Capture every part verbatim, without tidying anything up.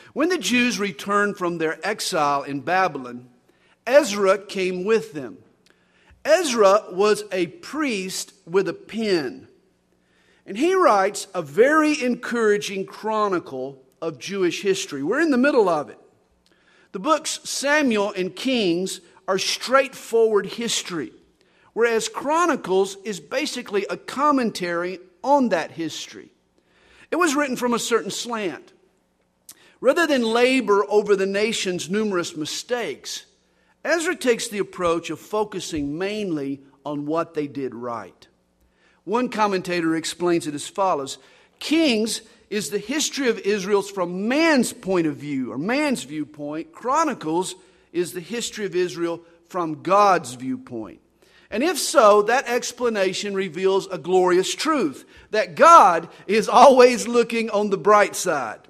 When the Jews returned from their exile in Babylon, Ezra came with them. Ezra was a priest with a pen, and he writes a very encouraging chronicle of Jewish history. We're in the middle of it. The books Samuel and Kings are straightforward history, whereas Chronicles is basically a commentary on that history. It was written from a certain slant. Rather than labor over the nation's numerous mistakes, Ezra takes the approach of focusing mainly on what they did right. One commentator explains it as follows: Kings is the history of Israel from man's point of view, or man's viewpoint. Chronicles is the history of Israel from God's viewpoint. And if so, that explanation reveals a glorious truth, that God is always looking on the bright side.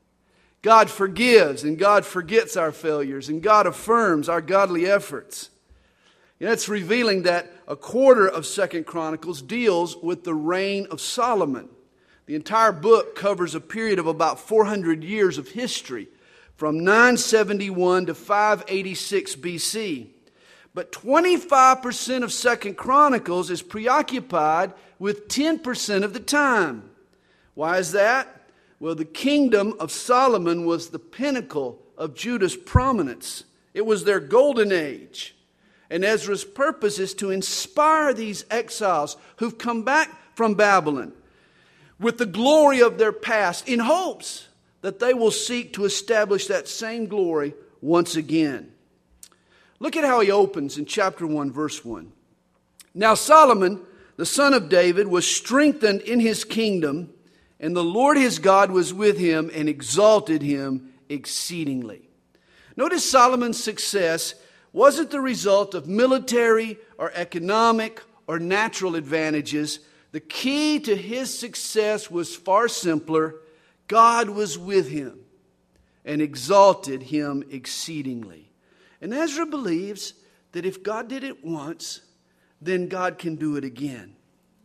God forgives and God forgets our failures and God affirms our godly efforts. You know, it's revealing that a quarter of Second Chronicles deals with the reign of Solomon. The entire book covers a period of about four hundred years of history, from nine seventy-one to five eighty-six B C. But twenty-five percent of Second Chronicles is preoccupied with ten percent of the time. Why is that? Well, the kingdom of Solomon was the pinnacle of Judah's prominence. It was their golden age. And Ezra's purpose is to inspire these exiles who've come back from Babylon with the glory of their past, in hopes that they will seek to establish that same glory once again. Look at how he opens in chapter one, verse one. Now Solomon, the son of David, was strengthened in his kingdom, and the Lord his God was with him and exalted him exceedingly. Notice Solomon's success wasn't the result of military or economic or natural advantages. The key to his success was far simpler. God was with him and exalted him exceedingly. And Ezra believes that if God did it once, then God can do it again.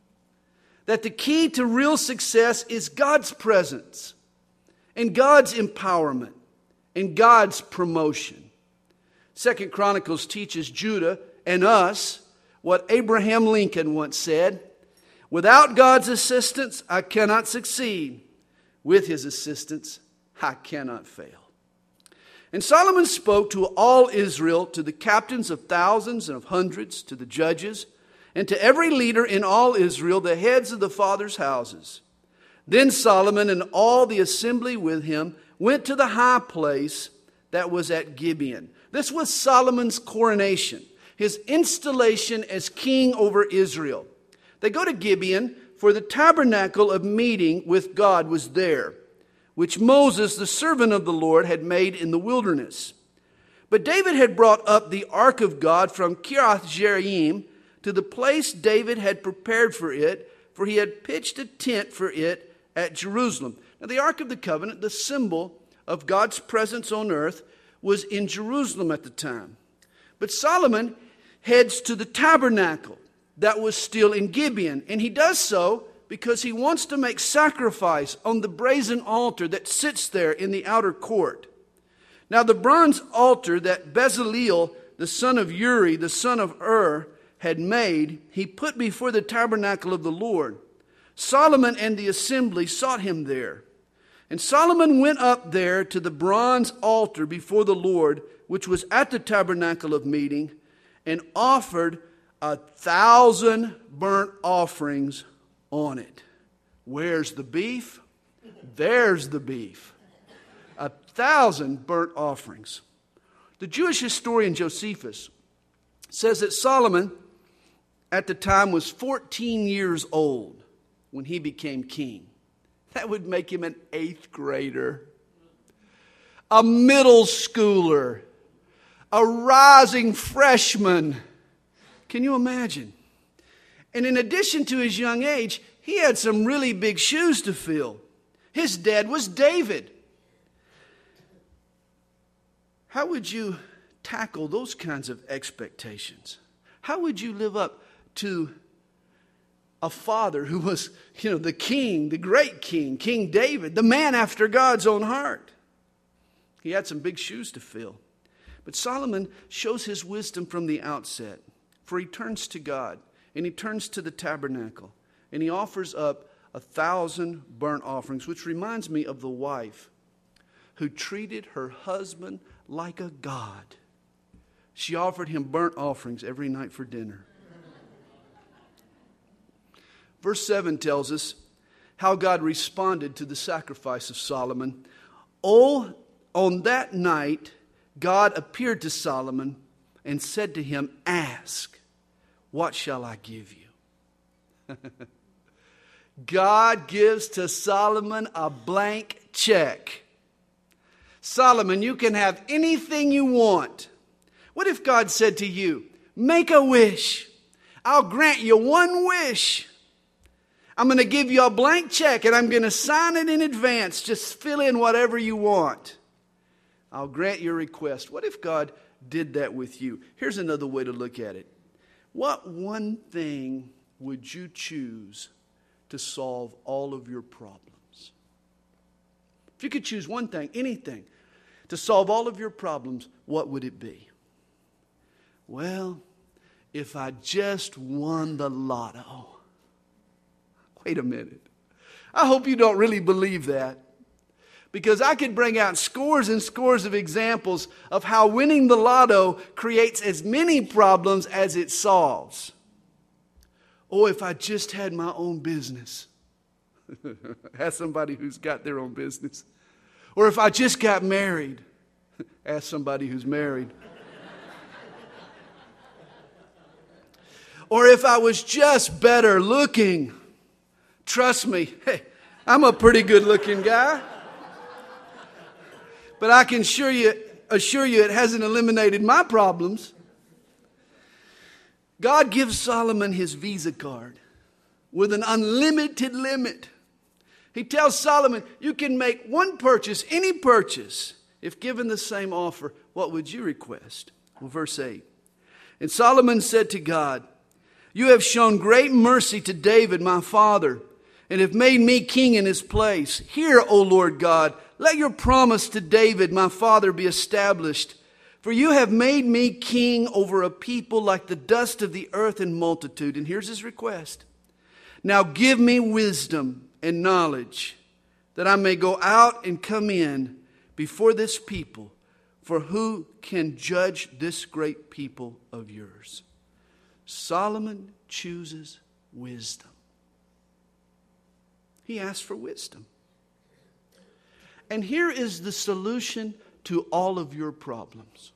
That the key to real success is God's presence and God's empowerment and God's promotion. Second Chronicles teaches Judah and us what Abraham Lincoln once said: without God's assistance, I cannot succeed. With his assistance, I cannot fail. And Solomon spoke to all Israel, to the captains of thousands and of hundreds, to the judges, and to every leader in all Israel, the heads of the fathers' houses. Then Solomon and all the assembly with him went to the high place that was at Gibeon. This was Solomon's coronation, his installation as king over Israel. They go to Gibeon, for the tabernacle of meeting with God was there, which Moses, the servant of the Lord, had made in the wilderness. But David had brought up the ark of God from Kiriath-Jearim to the place David had prepared for it, for he had pitched a tent for it at Jerusalem. Now the Ark of the Covenant, the symbol of God's presence on earth, was in Jerusalem at the time. But Solomon heads to the tabernacle that was still in Gibeon, and he does so because he wants to make sacrifice on the brazen altar that sits there in the outer court. Now the bronze altar that Bezaleel, the son of Uri, the son of Ur, had made, he put before the tabernacle of the Lord. Solomon and the assembly sought him there. And Solomon went up there to the bronze altar before the Lord, which was at the tabernacle of meeting, and offered a thousand burnt offerings on it. Where's the beef? There's the beef. A thousand burnt offerings. The Jewish historian Josephus says that Solomon at the time was fourteen years old when he became king. That would make him an eighth grader, a middle schooler, a rising freshman. Can you imagine? And in addition to his young age, he had some really big shoes to fill. His dad was David. How would you tackle those kinds of expectations? How would you live up to a father who was, you know, the king, the great king, King David, the man after God's own heart? He had some big shoes to fill. But Solomon shows his wisdom from the outset. For he turns to God, and he turns to the tabernacle, and he offers up a thousand burnt offerings, which reminds me of the wife who treated her husband like a god. She offered him burnt offerings every night for dinner. Verse seven tells us how God responded to the sacrifice of Solomon. Oh, on that night, God appeared to Solomon and said to him, "Ask, what shall I give you?" God gives to Solomon a blank check. Solomon, you can have anything you want. What if God said to you, make a wish. I'll grant you one wish. I'm going to give you a blank check and I'm going to sign it in advance. Just fill in whatever you want. I'll grant your request. What if God did that with you? Here's another way to look at it. What one thing would you choose to solve all of your problems? If you could choose one thing, anything, to solve all of your problems, what would it be? Well, if I just won the lotto. Wait a minute. I hope you don't really believe that. Because I could bring out scores and scores of examples of how winning the lotto creates as many problems as it solves. Oh, if I just had my own business. Ask somebody who's got their own business. Or if I just got married. Ask somebody who's married. Or if I was just better looking. Trust me, hey, I'm a pretty good looking guy. But I can assure you, assure you it hasn't eliminated my problems. God gives Solomon his Visa card with an unlimited limit. He tells Solomon, you can make one purchase, any purchase. If given the same offer, what would you request? Well, verse eight. And Solomon said to God, you have shown great mercy to David, my father, and have made me king in his place. Hear, O Lord God, let your promise to David, my father, be established. For you have made me king over a people like the dust of the earth in multitude. And here's his request. Now give me wisdom and knowledge, that I may go out and come in before this people. For who can judge this great people of yours? Solomon chooses wisdom. He asks for wisdom. And here is the solution to all of your problems.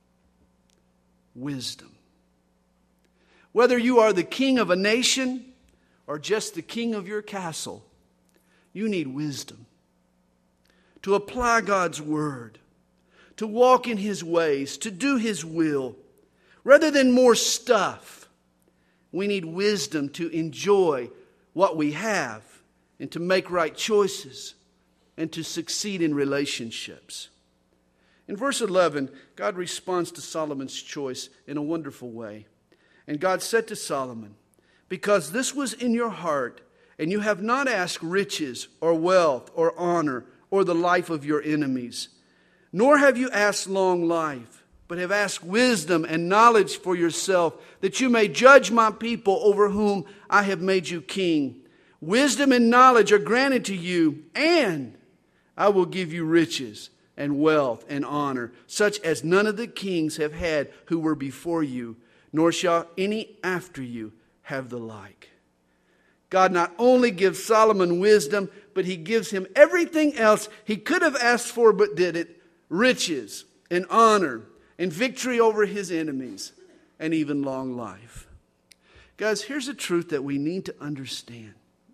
Wisdom. Whether you are the king of a nation or just the king of your castle, you need wisdom. To apply God's word. To walk in his ways. To do his will. Rather than more stuff, we need wisdom to enjoy what we have and to make right choices and to succeed in relationships. In verse eleven, God responds to Solomon's choice in a wonderful way. And God said to Solomon, because this was in your heart, and you have not asked riches or wealth or honor or the life of your enemies, nor have you asked long life, but have asked wisdom and knowledge for yourself, that you may judge my people over whom I have made you king. Wisdom and knowledge are granted to you, and I will give you riches and wealth and honor, such as none of the kings have had who were before you, nor shall any after you have the like. God not only gives Solomon wisdom, but he gives him everything else he could have asked for but didn't. Riches and honor and victory over his enemies and even long life. Guys, here's a truth that we need to understand.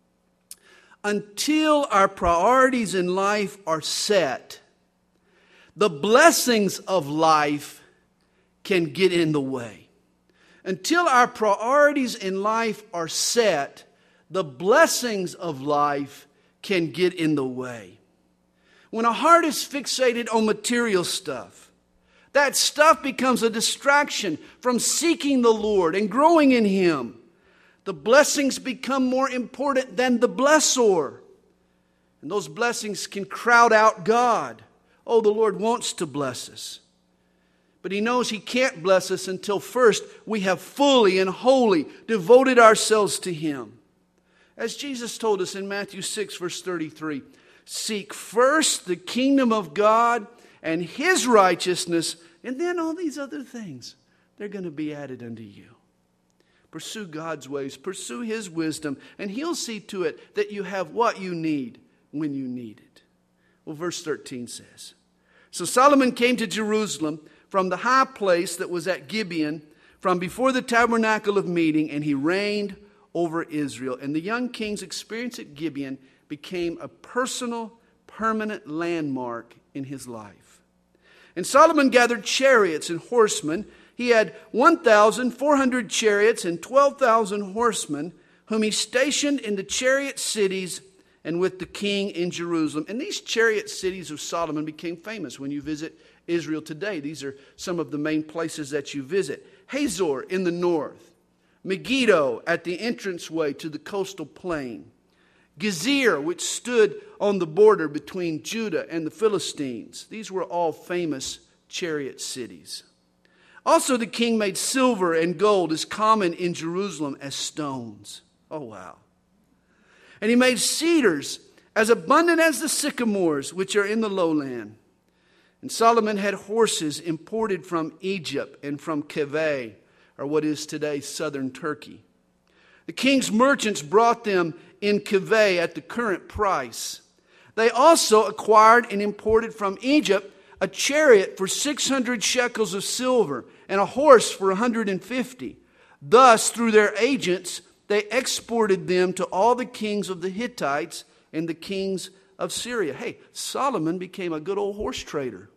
Until our priorities in life are set, the blessings of life can get in the way. Until our priorities in life are set, the blessings of life can get in the way. When a heart is fixated on material stuff, that stuff becomes a distraction from seeking the Lord and growing in him. The blessings become more important than the blessor. And those blessings can crowd out God Oh, the Lord wants to bless us. But He knows He can't bless us until first we have fully and wholly devoted ourselves to Him. As Jesus told us in Matthew six, verse thirty-three, seek first the kingdom of God and His righteousness, and then all these other things, they're going to be added unto you. Pursue God's ways, pursue His wisdom, and He'll see to it that you have what you need when you need it. Well, verse thirteen says, so Solomon came to Jerusalem from the high place that was at Gibeon, from before the tabernacle of meeting, and he reigned over Israel. And the young king's experience at Gibeon became a personal, permanent landmark in his life. And Solomon gathered chariots and horsemen. He had one thousand four hundred chariots and twelve thousand horsemen, whom he stationed in the chariot cities and with the king in Jerusalem. And these chariot cities of Solomon became famous when you visit Israel today. These are some of the main places that you visit. Hazor in the north. Megiddo at the entranceway to the coastal plain. Gezer, which stood on the border between Judah and the Philistines. These were all famous chariot cities. Also, the king made silver and gold as common in Jerusalem as stones. Oh, wow. And he made cedars as abundant as the sycamores which are in the lowland. And Solomon had horses imported from Egypt and from Keveh, or what is today southern Turkey. The king's merchants brought them in Keveh at the current price. They also acquired and imported from Egypt a chariot for six hundred shekels of silver and a horse for one hundred fifty. Thus, through their agents, they exported them to all the kings of the Hittites and the kings of Syria. Hey, Solomon became a good old horse trader.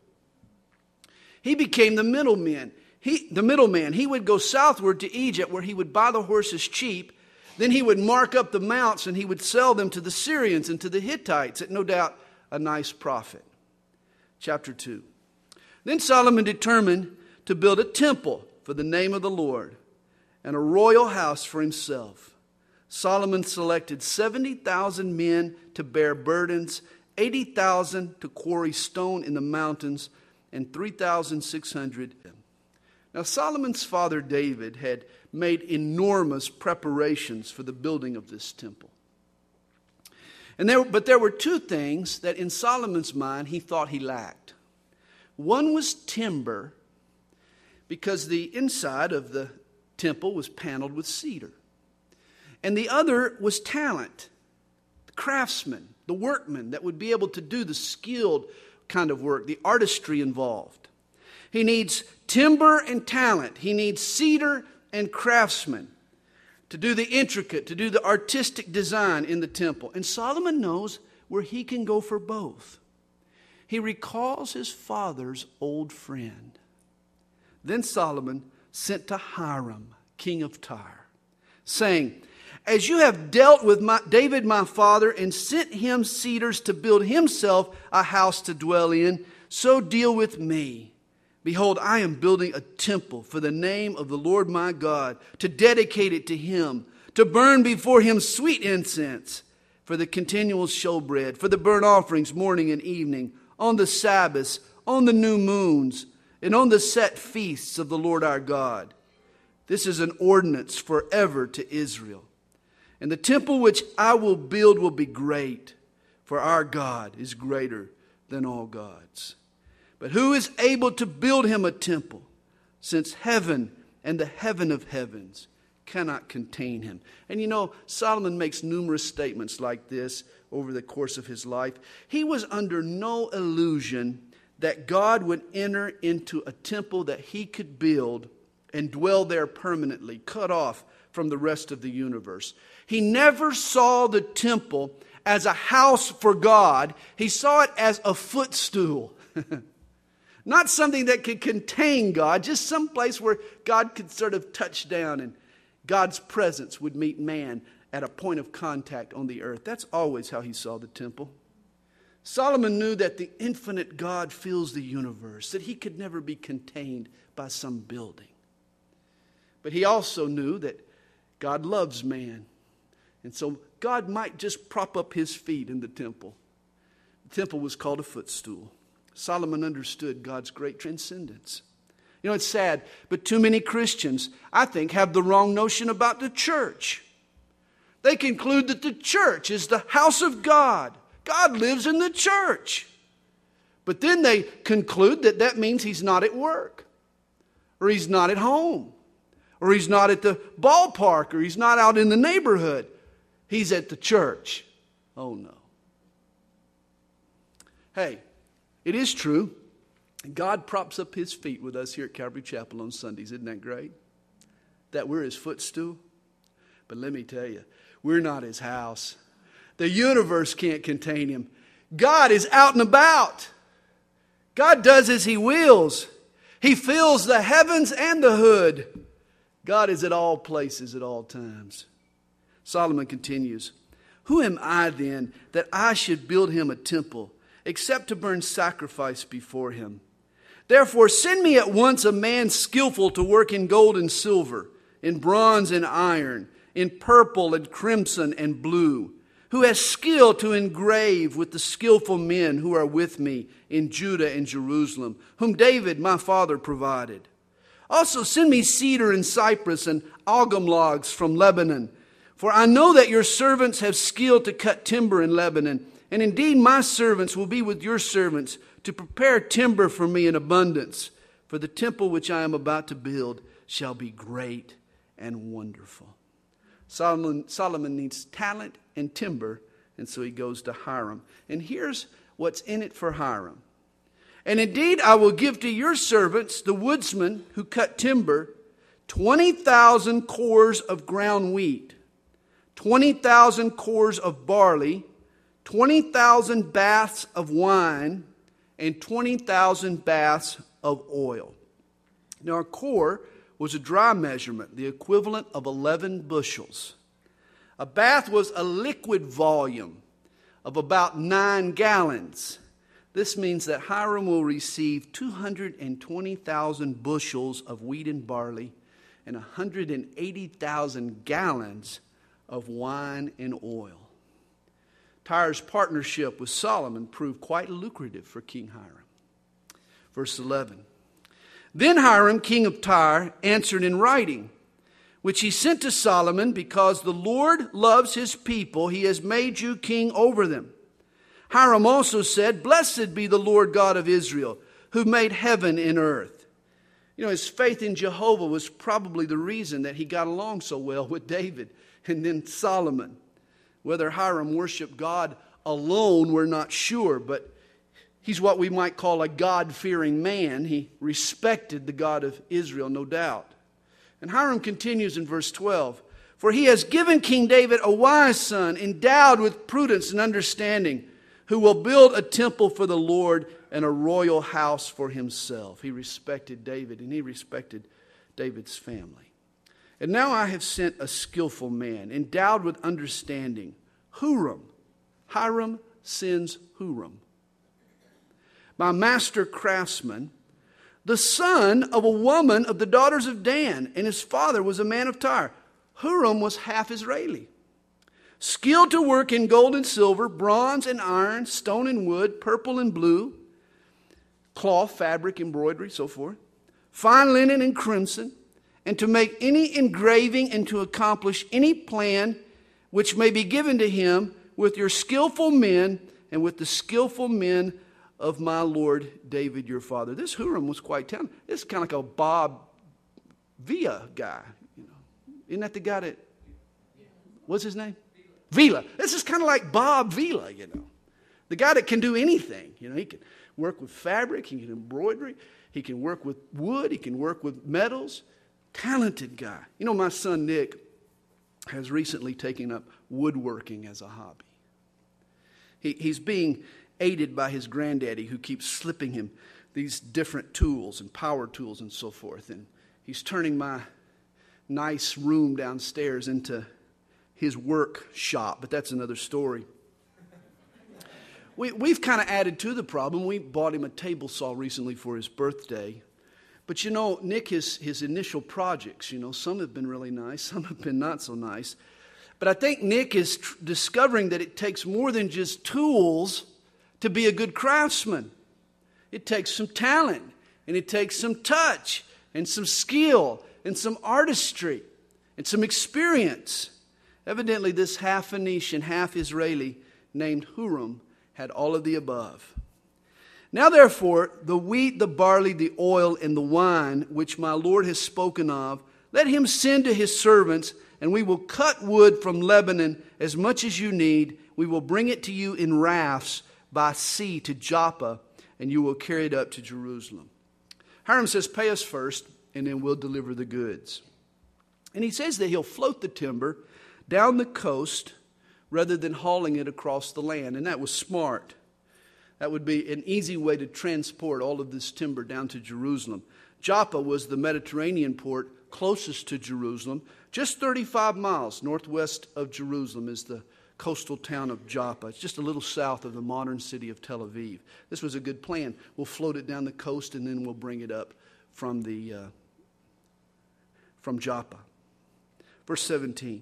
He became the middleman. He, the middleman. He would go southward to Egypt where he would buy the horses cheap. Then he would mark up the mounts and he would sell them to the Syrians and to the Hittites at no doubt a nice profit. Chapter two. Then Solomon determined to build a temple for the name of the Lord and a royal house for himself. Solomon selected seventy thousand men to bear burdens, eighty thousand to quarry stone in the mountains, and three thousand six hundred. Now Solomon's father David had made enormous preparations for the building of this temple. And there, but there were two things that in Solomon's mind he thought he lacked. One was timber, because the inside of the temple was paneled with cedar. And the other was talent, the craftsman, the workman that would be able to do the skilled kind of work, the artistry involved. He needs timber and talent. He needs cedar and craftsmen to do the intricate, to do the artistic design in the temple. And Solomon knows where he can go for both. He recalls his father's old friend. Then Solomon sent to Hiram, king of Tyre, saying, as you have dealt with my, David my father and sent him cedars to build himself a house to dwell in, so deal with me. Behold, I am building a temple for the name of the Lord my God, to dedicate it to him, to burn before him sweet incense, for the continual showbread, for the burnt offerings morning and evening, on the Sabbaths, on the new moons, and on the set feasts of the Lord our God. This is an ordinance forever to Israel. And the temple which I will build will be great, for our God is greater than all gods. But who is able to build him a temple, since heaven and the heaven of heavens cannot contain him? And you know, Solomon makes numerous statements like this over the course of his life. He was under no illusion that God would enter into a temple that he could build and dwell there permanently, cut off from the rest of the universe. He never saw the temple as a house for God. He saw it as a footstool. Not something that could contain God, just some place where God could sort of touch down and God's presence would meet man at a point of contact on the earth. That's always how he saw the temple. Solomon knew that the infinite God fills the universe, that he could never be contained by some building. But he also knew that God loves man. And so God might just prop up his feet in the temple. The temple was called a footstool. Solomon understood God's great transcendence. You know, it's sad, but too many Christians, I think, have the wrong notion about the church. They conclude that the church is the house of God. God lives in the church. But then they conclude that that means he's not at work, or he's not at home, or he's not at the ballpark, or he's not out in the neighborhood. He's at the church. Oh no. Hey, it is true. God props up his feet with us here at Calvary Chapel on Sundays. Isn't that great? That we're his footstool. But let me tell you, we're not his house. The universe can't contain him. God is out and about. God does as he wills. He fills the heavens and the hood. God is at all places at all times. Solomon continues, "Who am I then that I should build him a temple, except to burn sacrifice before him? Therefore send me at once a man skillful to work in gold and silver, in bronze and iron, in purple and crimson and blue, who has skill to engrave with the skillful men who are with me in Judah and Jerusalem, whom David my father provided. Also send me cedar and cypress and algum logs from Lebanon, for I know that your servants have skill to cut timber in Lebanon, and indeed my servants will be with your servants to prepare timber for me in abundance, for the temple which I am about to build shall be great and wonderful." Solomon, Solomon needs talent and timber, and so he goes to Hiram. And here's what's in it for Hiram. "And indeed I will give to your servants, the woodsmen who cut timber, twenty thousand cores of ground wheat, twenty thousand cores of barley, twenty thousand baths of wine, and twenty thousand baths of oil." Now a core was a dry measurement, the equivalent of eleven bushels. A bath was a liquid volume of about nine gallons. This means that Hiram will receive two hundred twenty thousand bushels of wheat and barley and one hundred eighty thousand gallons of wine and oil. Tyre's partnership with Solomon proved quite lucrative for King Hiram. Verse eleven. "Then Hiram, king of Tyre, answered in writing, which he sent to Solomon, because the Lord loves his people, he has made you king over them. Hiram also said, Blessed be the Lord God of Israel, who made heaven and earth." You know, his faith in Jehovah was probably the reason that he got along so well with David and then Solomon. Whether Hiram worshiped God alone, we're not sure, but he's what we might call a God-fearing man. He respected the God of Israel, no doubt. And Hiram continues in verse twelve, "For he has given King David a wise son, endowed with prudence and understanding, who will build a temple for the Lord and a royal house for himself." He respected David, and he respected David's family. "And now I have sent a skillful man, endowed with understanding, Huram." Hiram sends Huram. "My master craftsman, the son of a woman of the daughters of Dan, and his father was a man of Tyre." Huram was half Israeli. "Skilled to work in gold and silver, bronze and iron, stone and wood, purple and blue, cloth, fabric, embroidery, so forth, fine linen and crimson, and to make any engraving and to accomplish any plan which may be given to him with your skillful men and with the skillful men of my lord David your father." This Huram was quite talented. This is kind of like a Bob Villa guy. You know. Isn't that the guy that, what's his name? Villa. This is kind of like Bob Villa, you know. The guy that can do anything. You know, he can work with fabric, he can embroidery, he can work with wood, he can work with metals. Talented guy. You know, my son Nick has recently taken up woodworking as a hobby. He, he's being aided by his granddaddy, who keeps slipping him these different tools and power tools and so forth. And he's turning my nice room downstairs into his workshop, but that's another story. We, we've kind of added to the problem. We bought him a table saw recently for his birthday. But you know, Nick, his, his initial projects, you know, some have been really nice, some have been not so nice. But I think Nick is tr- discovering that it takes more than just tools to be a good craftsman. It takes some talent, and it takes some touch, and some skill, and some artistry, and some experience. Evidently, this half Phoenician, half Israeli named Huram had all of the above. Now therefore, the wheat, the barley, the oil, and the wine, which my Lord has spoken of, let him send to his servants, and we will cut wood from Lebanon as much as you need. We will bring it to you in rafts by sea to Joppa, and you will carry it up to Jerusalem. Hiram says, pay us first, and then we'll deliver the goods. And he says that he'll float the timber down the coast rather than hauling it across the land. And that was smart. That would be an easy way to transport all of this timber down to Jerusalem. Joppa was the Mediterranean port closest to Jerusalem. Just thirty-five miles northwest of Jerusalem is the coastal town of Joppa. It's just a little south of the modern city of Tel Aviv. This was a good plan. We'll float it down the coast, and then we'll bring it up from the uh, from Joppa. Verse seventeen.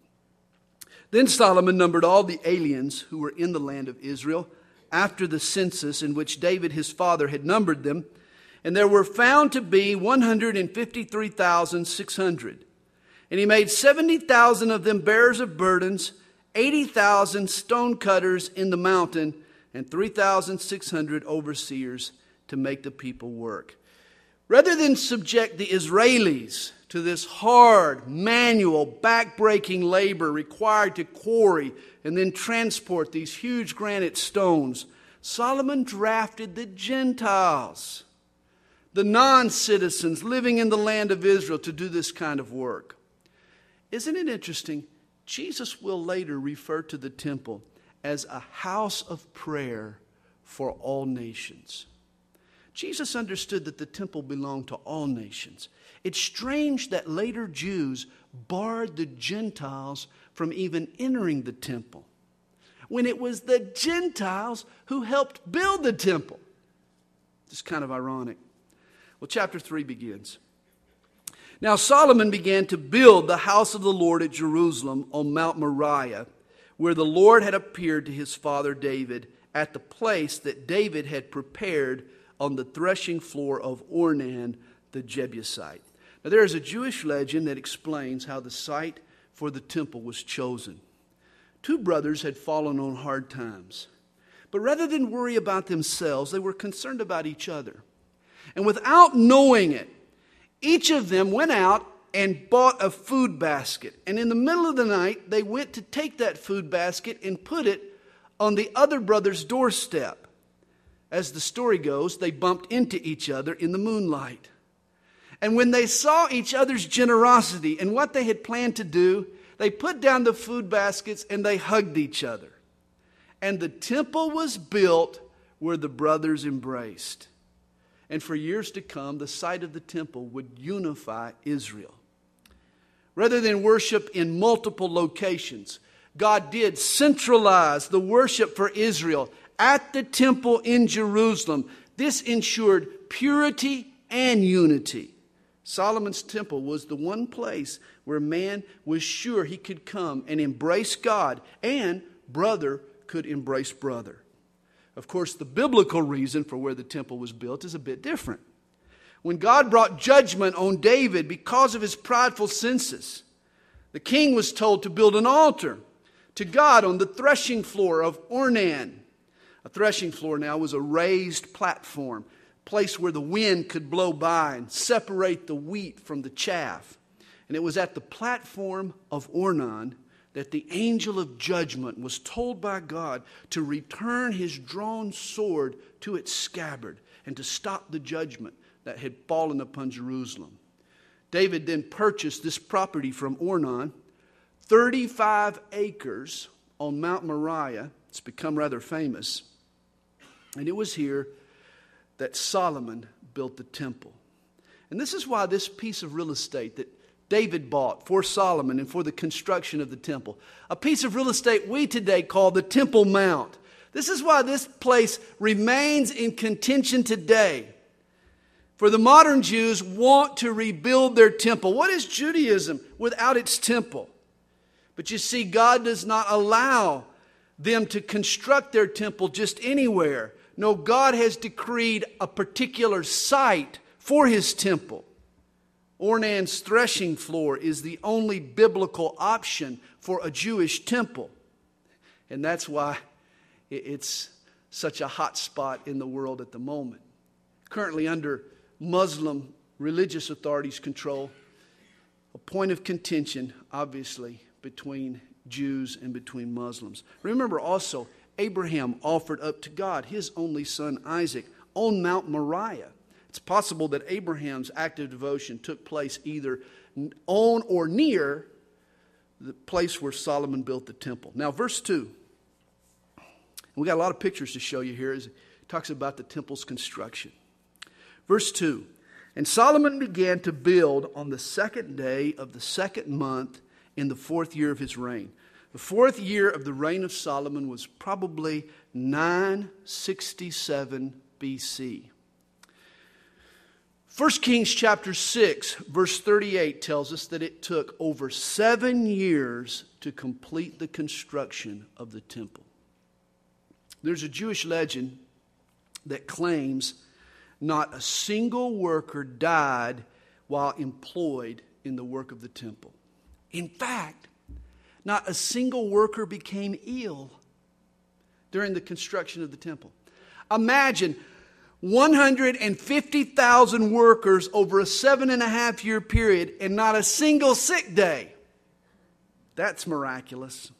Then Solomon numbered all the aliens who were in the land of Israel after the census in which David his father had numbered them, and there were found to be one hundred fifty-three thousand six hundred. And he made seventy thousand of them bearers of burdens, eighty thousand stone cutters in the mountain, and three thousand six hundred overseers to make the people work. Rather than subject the Israelis to this hard, manual, back-breaking labor required to quarry and then transport these huge granite stones, Solomon drafted the Gentiles, the non-citizens living in the land of Israel, to do this kind of work. Isn't it interesting? Jesus will later refer to the temple as a house of prayer for all nations. Jesus understood that the temple belonged to all nations. It's strange that later Jews barred the Gentiles from even entering the temple, when it was the Gentiles who helped build the temple. It's kind of ironic. Well, chapter three begins. Now Solomon began to build the house of the Lord at Jerusalem on Mount Moriah, where the Lord had appeared to his father David at the place that David had prepared on the threshing floor of Ornan the Jebusite. Now there is a Jewish legend that explains how the site for the temple was chosen. Two brothers had fallen on hard times, but rather than worry about themselves, they were concerned about each other. And without knowing it, each of them went out and bought a food basket. And in the middle of the night, they went to take that food basket and put it on the other brother's doorstep. As the story goes, they bumped into each other in the moonlight. And when they saw each other's generosity and what they had planned to do, they put down the food baskets and they hugged each other. And the temple was built where the brothers embraced. And for years to come, the site of the temple would unify Israel. Rather than worship in multiple locations, God did centralize the worship for Israel at the temple in Jerusalem. This ensured purity and unity. Solomon's temple was the one place where man was sure he could come and embrace God, and brother could embrace brother. Of course, the biblical reason for where the temple was built is a bit different. When God brought judgment on David because of his prideful census, the king was told to build an altar to God on the threshing floor of Ornan. A threshing floor now was a raised platform, a place where the wind could blow by and separate the wheat from the chaff. And it was at the platform of Ornan that the angel of judgment was told by God to return his drawn sword to its scabbard and to stop the judgment that had fallen upon Jerusalem. David then purchased this property from Ornan, thirty-five acres on Mount Moriah. It's become rather famous. And it was here that Solomon built the temple. And this is why this piece of real estate that David bought for Solomon and for the construction of the temple, a piece of real estate we today call the Temple Mount. This is why this place remains in contention today. For the modern Jews want to rebuild their temple. What is Judaism without its temple? But you see, God does not allow them to construct their temple just anywhere. No, God has decreed a particular site for His temple. Ornan's threshing floor is the only biblical option for a Jewish temple. And that's why it's such a hot spot in the world at the moment. Currently under Muslim religious authorities' control, a point of contention, obviously, between Jews and between Muslims. Remember also, Abraham offered up to God his only son Isaac on Mount Moriah. It's possible that Abraham's act of devotion took place either on or near the place where Solomon built the temple. Now, verse two. We got a lot of pictures to show you here as it talks about the temple's construction. Verse two. And Solomon began to build on the second day of the second month in the fourth year of his reign. The fourth year of the reign of Solomon was probably nine sixty-seven B C. First Kings chapter six, verse thirty-eight tells us that it took over seven years to complete the construction of the temple. There's a Jewish legend that claims not a single worker died while employed in the work of the temple. In fact, not a single worker became ill during the construction of the temple. Imagine one hundred fifty thousand workers over a seven and a half year period and not a single sick day. That's miraculous.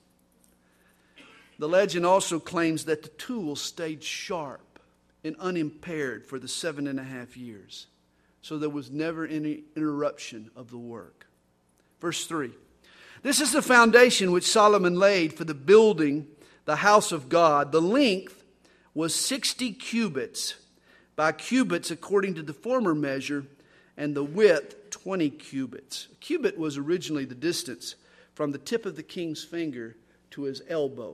The legend also claims that the tools stayed sharp and unimpaired for the seven and a half years. So there was never any interruption of the work. Verse three. This is the foundation which Solomon laid for the building the house of God. The length was sixty cubits by cubits according to the former measure, and the width twenty cubits. A cubit was originally the distance from the tip of the king's finger to his elbow.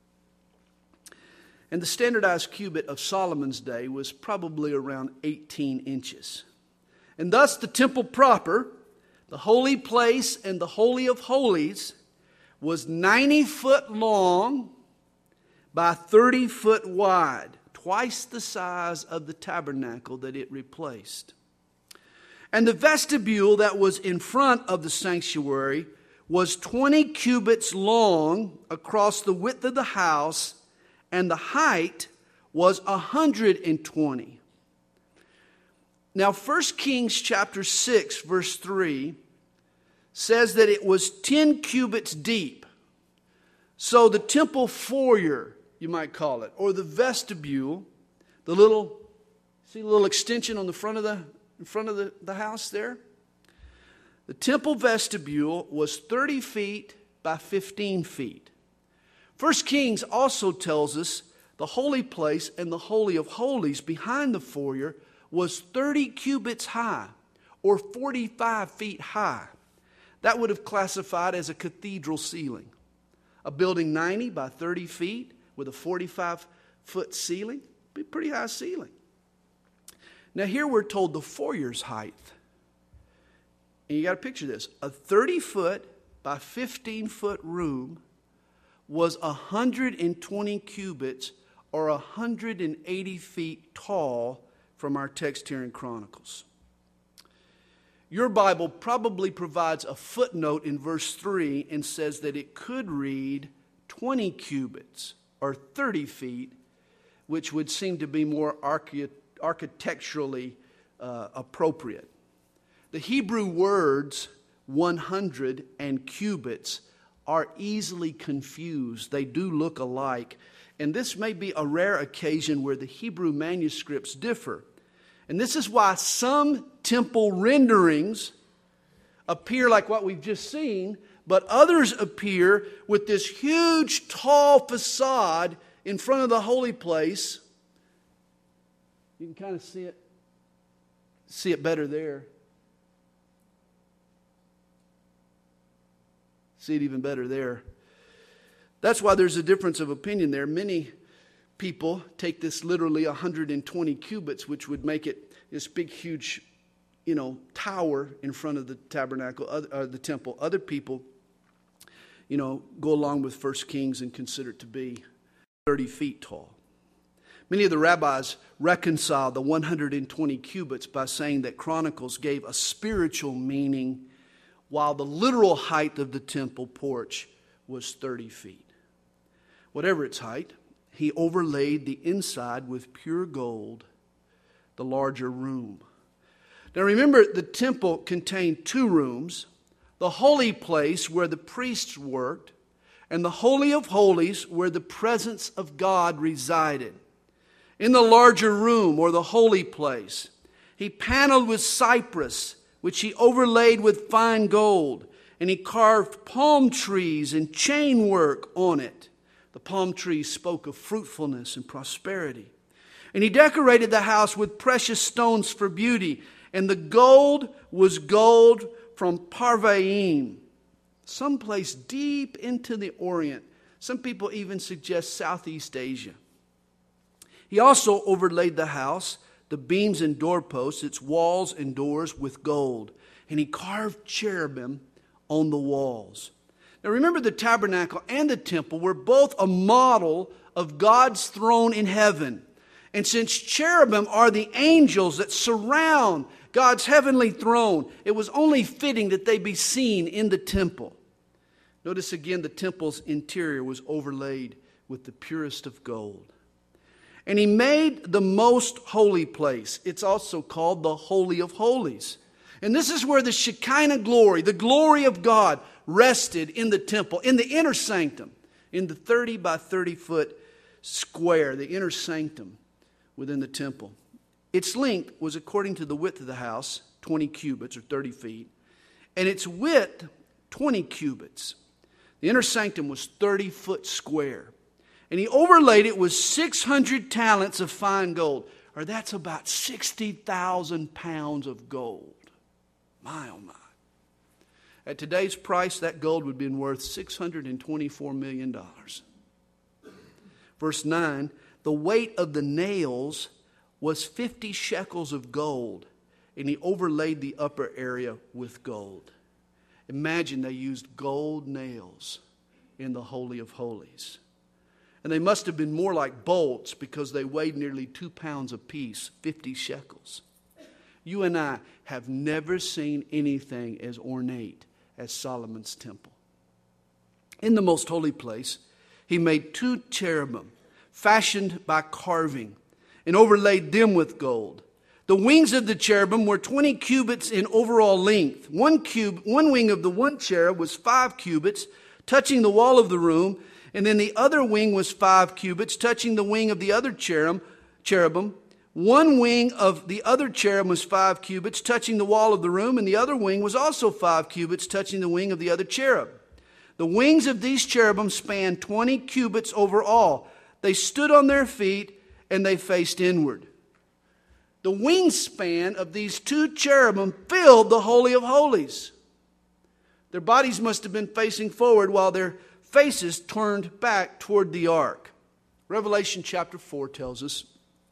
And the standardized cubit of Solomon's day was probably around eighteen inches. And thus the temple proper, the holy place and the Holy of Holies, was ninety foot long by thirty foot wide, twice the size of the tabernacle that it replaced. And the vestibule that was in front of the sanctuary was twenty cubits long across the width of the house, and the height was one hundred twenty. Now, First Kings chapter six, verse three says that it was ten cubits deep. So the temple foyer, you might call it, or the vestibule, the little, see the little extension on the front of the in front of the, the house there? The temple vestibule was thirty feet by fifteen feet. First Kings also tells us the holy place and the Holy of Holies behind the foyer was thirty cubits high, or forty-five feet high. That would have classified as a cathedral ceiling. A building ninety by thirty feet with a forty-five foot ceiling, be a pretty high ceiling. Now here we're told the foyer's height. And you got to picture this. A thirty foot by fifteen foot room was one hundred twenty cubits, or one hundred eighty feet tall, from our text here in Chronicles. Your Bible probably provides a footnote in verse three and says that it could read twenty cubits, or thirty feet, which would seem to be more archi- architecturally uh, appropriate. The Hebrew words one hundred and cubits are easily confused. They do look alike. And this may be a rare occasion where the Hebrew manuscripts differ. And this is why some temple renderings appear like what we've just seen, but others appear with this huge, tall facade in front of the holy place. You can kind of see it, see it better there. See it even better there. That's why there's a difference of opinion there. Many people take this literally one hundred twenty cubits, which would make it this big, huge, you know, tower in front of the tabernacle, uh, the temple. Other people, you know, go along with First Kings and consider it to be thirty feet tall. Many of the rabbis reconciled the one hundred twenty cubits by saying that Chronicles gave a spiritual meaning, while the literal height of the temple porch was thirty feet. Whatever its height, he overlaid the inside with pure gold, the larger room. Now remember, the temple contained two rooms, the holy place where the priests worked, and the Holy of Holies where the presence of God resided. In the larger room, or the holy place, he paneled with cypress, which he overlaid with fine gold, and he carved palm trees and chain work on it. The palm trees spoke of fruitfulness and prosperity. And he decorated the house with precious stones for beauty, and the gold was gold from Parvaim, someplace deep into the Orient. Some people even suggest Southeast Asia. He also overlaid the house, the beams and doorposts, its walls and doors with gold. And he carved cherubim on the walls. Now remember, the tabernacle and the temple were both a model of God's throne in heaven. And since cherubim are the angels that surround God's heavenly throne, it was only fitting that they be seen in the temple. Notice again, the temple's interior was overlaid with the purest of gold. And he made the most holy place. It's also called the Holy of Holies. And this is where the Shekinah glory, the glory of God, rested in the temple, in the inner sanctum, in the thirty by thirty foot square, the inner sanctum within the temple. Its length was according to the width of the house, twenty cubits or thirty feet, and its width, twenty cubits. The inner sanctum was thirty foot square. And he overlaid it with six hundred talents of fine gold, or that's about sixty thousand pounds of gold. My, oh my. At today's price, that gold would have been worth six hundred twenty-four million dollars. Verse nine, the weight of the nails was fifty shekels of gold, and he overlaid the upper area with gold. Imagine they used gold nails in the Holy of Holies. And they must have been more like bolts because they weighed nearly two pounds apiece, fifty shekels. You and I have never seen anything as ornate as Solomon's temple. In the most holy place, he made two cherubim fashioned by carving and overlaid them with gold. The wings of the cherubim were twenty cubits in overall length. One cube, one wing of the one cherub was five cubits, touching the wall of the room. And then the other wing was five cubits, touching the wing of the other cherub, cherubim. One wing of the other cherub was five cubits, touching the wall of the room. And the other wing was also five cubits, touching the wing of the other cherub. The wings of these cherubim spanned twenty cubits over all. They stood on their feet and they faced inward. The wingspan of these two cherubim filled the Holy of Holies. Their bodies must have been facing forward while their faces turned back toward the ark. Revelation chapter four tells us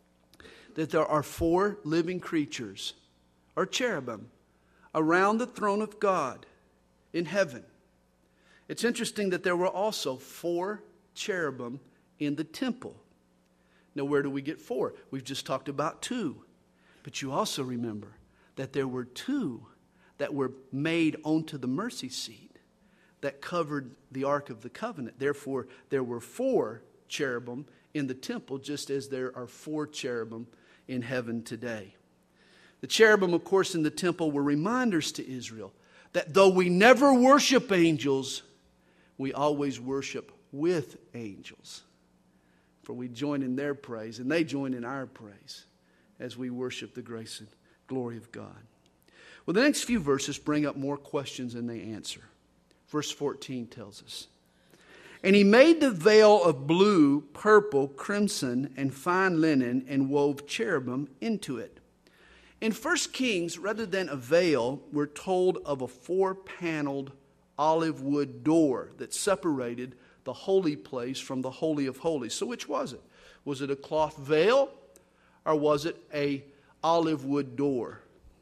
that there are four living creatures, or cherubim, around the throne of God in heaven. It's interesting that there were also four cherubim in the temple. Now, where do we get four? We've just talked about two. But you also remember that there were two that were made onto the mercy seat that covered the Ark of the Covenant. Therefore, there were four cherubim in the temple, just as there are four cherubim in heaven today. The cherubim, of course, in the temple were reminders to Israel that though we never worship angels, we always worship with angels. For we join in their praise, and they join in our praise as we worship the grace and glory of God. Well, the next few verses bring up more questions than they answer. Verse fourteen tells us, and he made the veil of blue, purple, crimson, and fine linen, and wove cherubim into it. In First Kings, rather than a veil, we're told of a four-paneled olive wood door that separated the holy place from the Holy of Holies. So which was it? Was it a cloth veil, or was it a olive wood door?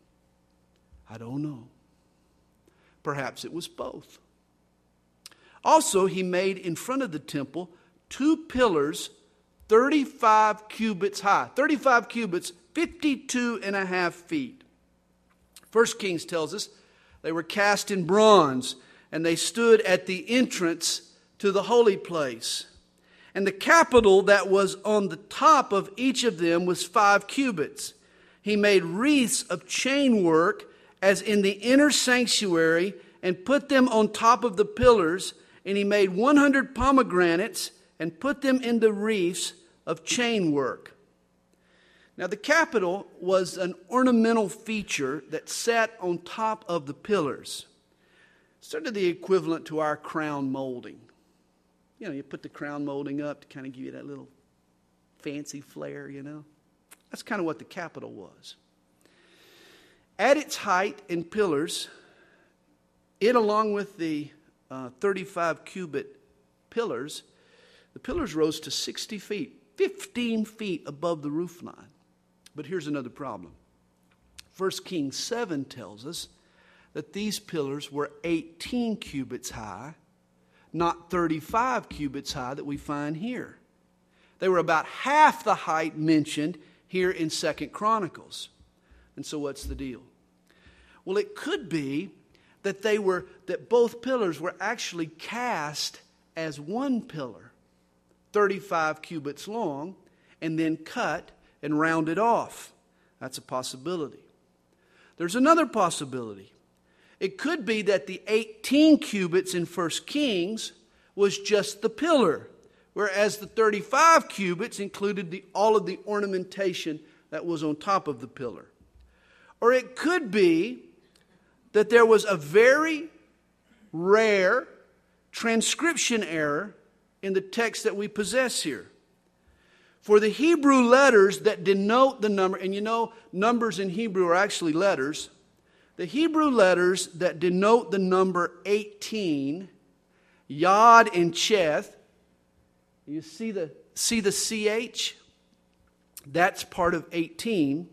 I don't know. Perhaps it was both. Also, he made in front of the temple two pillars thirty-five cubits high. thirty-five cubits, fifty-two and a half feet. First Kings tells us they were cast in bronze, and they stood at the entrance to the holy place. And the capital that was on the top of each of them was five cubits. He made wreaths of chain work as in the inner sanctuary and put them on top of the pillars. And he made one hundred pomegranates and put them in the wreaths of chain work. Now the capital was an ornamental feature that sat on top of the pillars. Sort of the equivalent to our crown molding. You know, you put the crown molding up to kind of give you that little fancy flair, you know. That's kind of what the capital was. At its height and pillars, it along with the uh, thirty-five cubit pillars, the pillars rose to sixty feet, fifteen feet above the roof line. But here's another problem. First Kings seven tells us that these pillars were eighteen cubits high, not thirty-five cubits high that we find here. They were about half the height mentioned here in Second Chronicles. And so what's the deal? Well, it could be that they were that both pillars were actually cast as one pillar, thirty-five cubits long, and then cut and rounded off. That's a possibility. There's another possibility. It could be that the eighteen cubits in First Kings was just the pillar, whereas the thirty-five cubits included the, all of the ornamentation that was on top of the pillar. Or it could be that there was a very rare transcription error in the text that we possess here. For the Hebrew letters that denote the number, and you know numbers in Hebrew are actually letters, the Hebrew letters that denote the number eighteen, Yod and Cheth, you see the, see the C H? That's part of eighteen.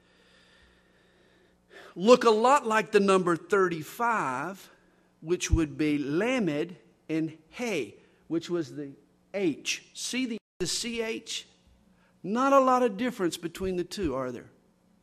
Look a lot like the number thirty-five, which would be Lamed, and He, which was the H. See the, the C H? Not a lot of difference between the two, are there?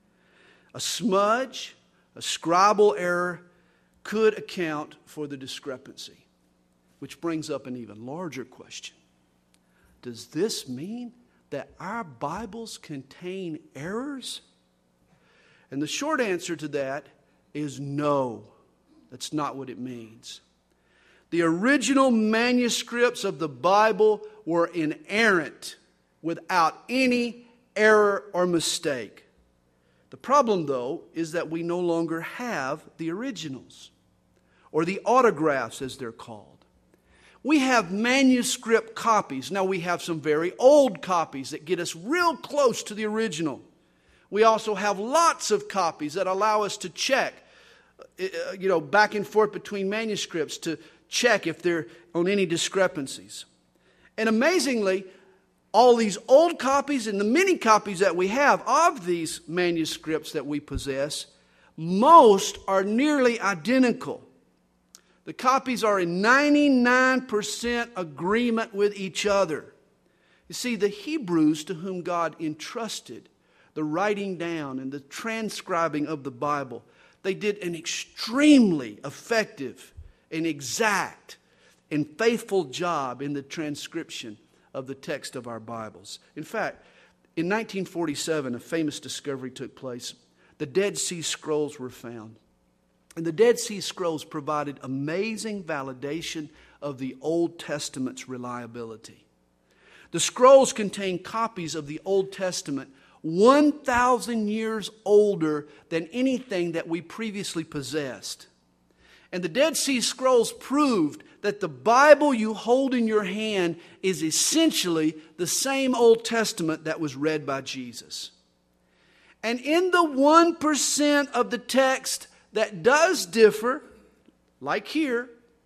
A smudge, a scribal error could account for the discrepancy, which brings up an even larger question. Does this mean that our Bibles contain errors? And the short answer to that is no. That's not what it means. The original manuscripts of the Bible were inerrant, without any error or mistake. The problem, though, is that we no longer have the originals, or the autographs as they're called. We have manuscript copies. Now we have some very old copies that get us real close to the original. We also have lots of copies that allow us to check, you know, back and forth between manuscripts to check if they're on any discrepancies. And amazingly, all these old copies and the many copies that we have of these manuscripts that we possess, most are nearly identical. The copies are in ninety-nine percent agreement with each other. You see, the Hebrews to whom God entrusted the writing down and the transcribing of the Bible, they did an extremely effective and exact and faithful job in the transcription of the text of our Bibles. In fact, in nineteen forty-seven, a famous discovery took place. The Dead Sea Scrolls were found. And the Dead Sea Scrolls provided amazing validation of the Old Testament's reliability. The scrolls contain copies of the Old Testament one thousand years older than anything that we previously possessed. And the Dead Sea Scrolls proved that the Bible you hold in your hand is essentially the same Old Testament that was read by Jesus. And in the one percent of the text that does differ, like here,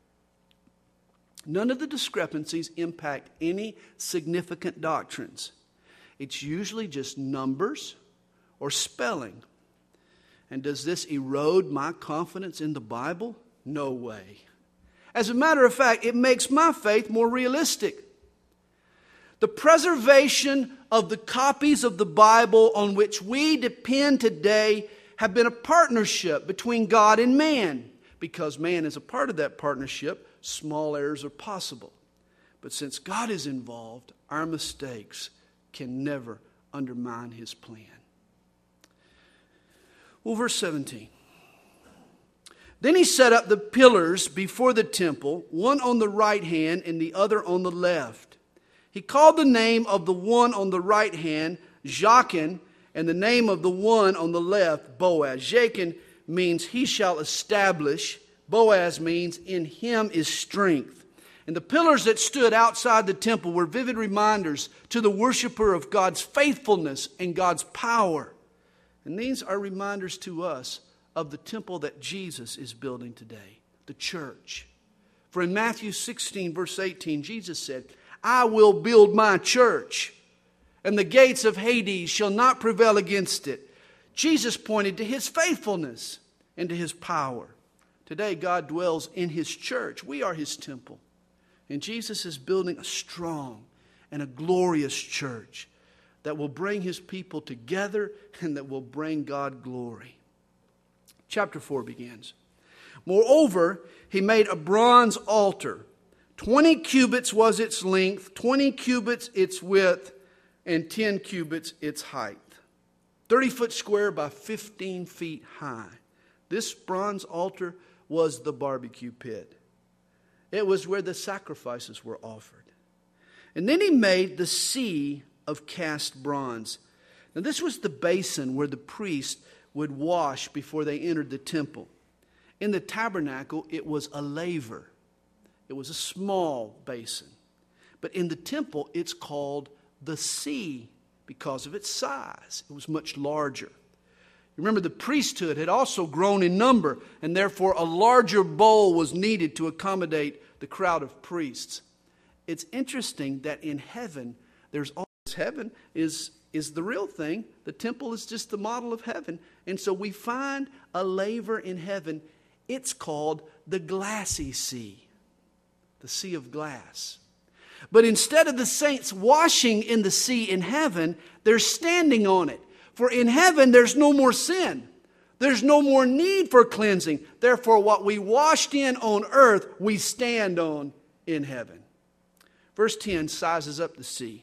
none of the discrepancies impact any significant doctrines. It's usually just numbers or spelling. And does this erode my confidence in the Bible? No way. As a matter of fact, it makes my faith more realistic. The The preservation of the copies of the Bible on which we depend today have been a partnership between God and man. Because man is a part of that partnership, small errors are possible. But since God is involved, our mistakes can never undermine His plan. Well, verse seventeen. Then he set up the pillars before the temple, one on the right hand and the other on the left. He called the name of the one on the right hand Jachin, and the name of the one on the left Boaz. Jachin means he shall establish. Boaz means in him is strength. And the pillars that stood outside the temple were vivid reminders to the worshiper of God's faithfulness and God's power. And these are reminders to us of the temple that Jesus is building today, the church. For in Matthew sixteen, verse eighteen, Jesus said, I will build my church, and the gates of Hades shall not prevail against it. Jesus pointed to His faithfulness and to His power. Today, God dwells in His church. We are His temple. And Jesus is building a strong and a glorious church that will bring His people together and that will bring God glory. Chapter four begins. Moreover, He made a bronze altar. Twenty cubits was its length, twenty cubits its width, and ten cubits its height. Thirty foot square by fifteen feet high. This bronze altar was the barbecue pit. It was where the sacrifices were offered. And then He made the sea of cast bronze. Now this was the basin where the priest would wash before they entered the temple. In the tabernacle, it was a laver. It was a small basin. But in the temple, it's called the sea because of its size. It was much larger. Remember, the priesthood had also grown in number, and therefore a larger bowl was needed to accommodate the crowd of priests. It's interesting that in heaven, there's always heaven is, is the real thing. The temple is just the model of heaven. And so we find a laver in heaven. It's called the glassy sea, the sea of glass. But instead of the saints washing in the sea in heaven, they're standing on it. For in heaven, there's no more sin. There's no more need for cleansing. Therefore, what we washed in on earth, we stand on in heaven. Verse ten sizes up the sea.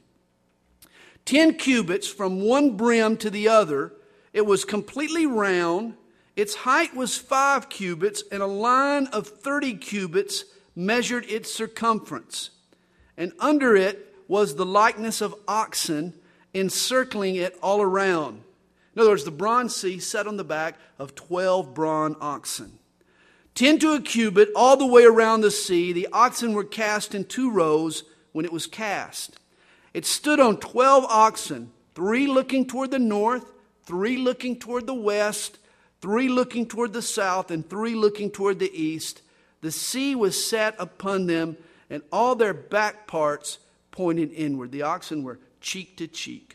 Ten cubits from one brim to the other. It was completely round. Its height was five cubits, and a line of thirty cubits measured its circumference. And under it was the likeness of oxen encircling it all around. In other words, the bronze sea sat on the back of twelve bronze oxen. Ten to a cubit all the way around the sea. The oxen were cast in two rows when it was cast. It stood on twelve oxen, three looking toward the north, three looking toward the west, three looking toward the south, and three looking toward the east. The sea was set upon them, and all their back parts pointed inward. The oxen were cheek to cheek.